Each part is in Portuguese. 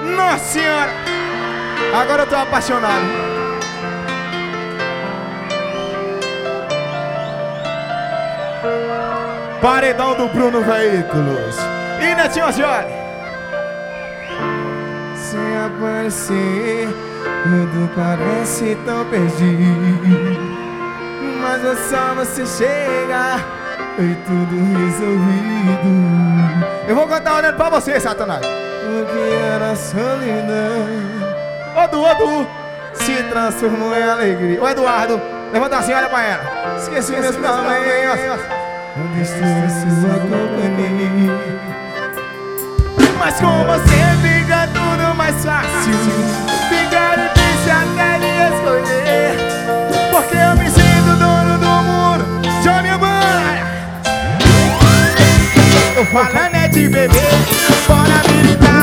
Nossa senhora! Agora eu tô apaixonado. Paredão do Bruno Veículos. E Netinho, senhora? Se aparecer, tudo parece tão perdido, mas só você chega e tudo resolvido. Eu vou cantar olhando pra você, Satanás. O que era solidão, Odu, se transformou em alegria. Ô Eduardo, levanta assim, olha pra ela. Esqueci meus problemas, onde estou sua companhia. Mas com você fica tudo mais fácil, fica difícil até de escolher, porque eu me sinto dono do mundo. Johnny Banha. Tô falando é de beber, bora militar,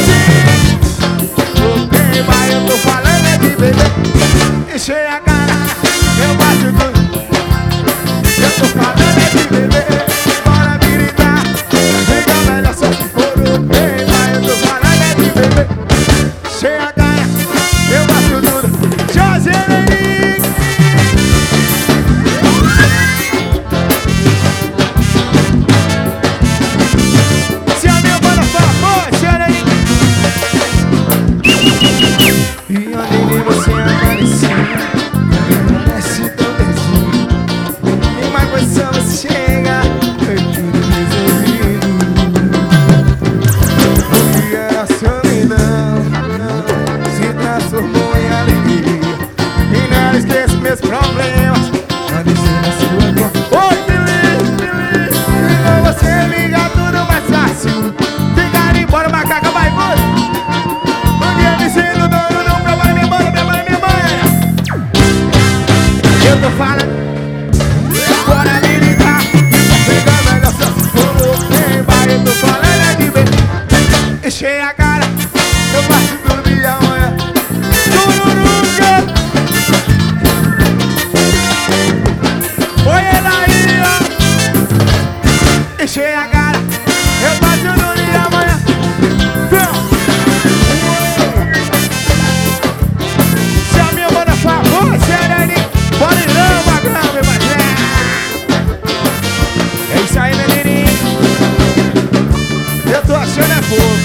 ok, vai, eu tô falando é de beber. Enchei a cara, eu bato tudo. Eu tô falando é de beber, bora militar, fica melhor só se for ok, vai, eu tô falando é de beber. Enchei a cara, eu bato tudo. Joselene. E onde você apareceu, parece tão perdido, e mais coisa você chega, foi tudo resolvido. O que era solidão se transformou em alegria, e não esqueço meus problemas, pode ser na sua cor. Oi, feliz, e com você liga tudo mais fácil, ficar embora, macaca, vai embora. Eu tô falando, bora me ligar, fica melhor só se for ok, vai, eu tô falando é de bem. Enchei a cara, eu faço tudo e amanhã Chururuca. Oi, Elaí, ó. Enchei a cara, eu faço tudo e amanhã. Se a minha banda favor, Serene, bora não, magrão, meu bagulho. É isso aí, menininho. Eu tô achando é pouco.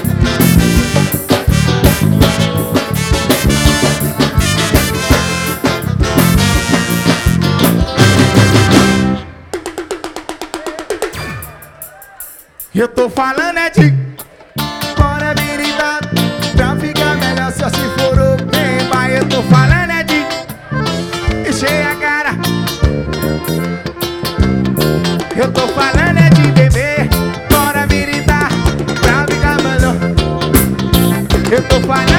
Eu tô falando é de bora habilitar, pra ficar melhor só se for o bem. Vai, eu tô falando é de encher a cara. Eu tô falando é de beber, bora habilitar, pra ficar melhor. Eu tô falando